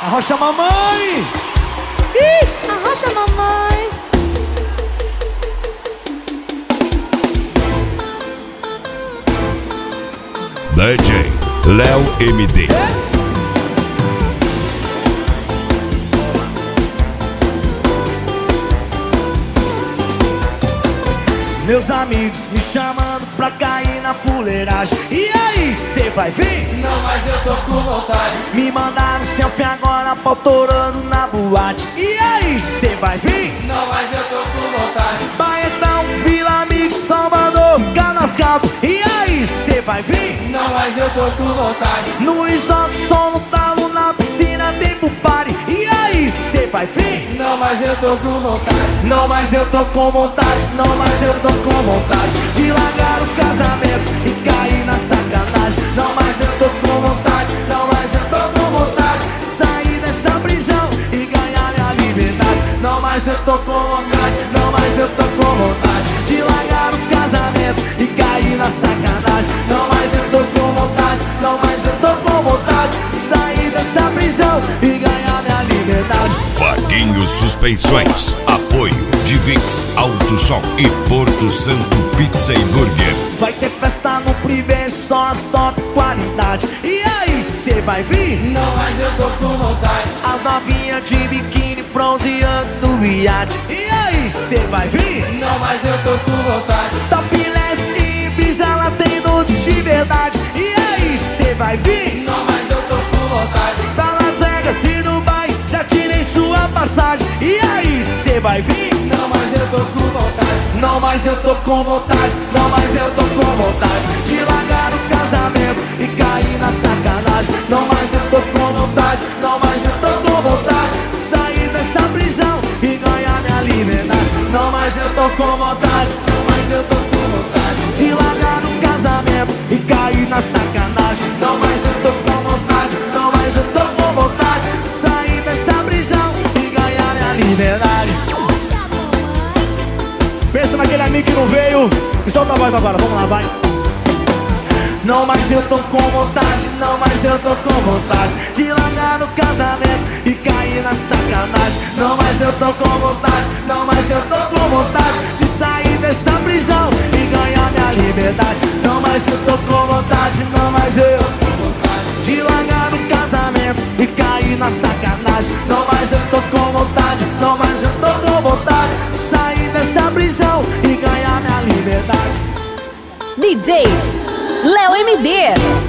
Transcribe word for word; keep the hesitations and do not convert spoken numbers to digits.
Arrocha mamãe! Ih, arrocha mamãe! D J Léo M D. Meus amigos me chamando pra cair na fuleiragem. E aí, cê vai vir? Não, mas eu tô com vontade. Me mandaram selfie agora pautorando na boate. E aí, cê vai vir? Não, mas eu tô com vontade. Baetão, Vila Mix, Salvador, Canascato. E aí, cê vai vir? Não, mas eu tô com vontade. No Isório, som no talo, na piscina, tempo party. E aí, cê vai vir? Não, mas eu tô com vontade. Não, mas eu tô com vontade. Não, mas eu tô com vontade de largar o casamento e cair na sacanagem. Não, mas eu tô com vontade. Não, mas eu tô com vontade de sair dessa prisão e ganhar minha liberdade. Não, mas eu tô com vontade. Não, mas eu tô com vontade de largar o casamento e cair na sacanagem. Não, mas eu tô com vontade. Não, mas eu tô com vontade de sair dessa prisão e ganhar minha liberdade. Vaguinho Suspensões. Apoio de Vix Alto Som e Porto Santo Pizza e Burger. Vai ter festa no privê, só as top qualidade. E aí, cê vai vir? Não, mas eu tô com vontade. As novinhas de biquíni bronzeando no iate. E aí, cê vai vir? Não, mas eu tô com vontade. Topless e Ibiza, ela tem nudes de verdade. E aí, cê vai vir? Não, mas eu tô com vontade. Pra Las Vegas e Dubai, já tirei sua passagem. E aí, cê vai vir? Não, mas eu tô com vontade. Não, mas eu tô com vontade. Não, mas eu tô com vontade de largar o casamento e cair na sacanagem. Não, mas eu tô com vontade. Não, mas eu tô com vontade de sair dessa prisão e ganhar minha liberdade. Não, mas eu tô com vontade. Não, mas eu tô com vontade de largar o casamento e cair na sacanagem. Não, mas eu tô com vontade. Não, mas eu tô com vontade de sair dessa prisão e ganhar minha liberdade. Pensa naquele amigo que não veio e solta a voz agora, vamos lá, vai. Não, mas eu tô com vontade. Não, mas eu tô com vontade de largar no casamento e cair na sacanagem. Não, mas eu tô com vontade. Não, mas eu tô com vontade de sair dessa prisão e ganhar minha liberdade. Não, mas eu tô com vontade. Não, mas eu tô com vontade de largar no casamento e cair na sacanagem. Não, mas eu tô com vontade. Não, mas eu tô com vontade de sair dessa prisão e ganhar minha liberdade. D J Léo M D.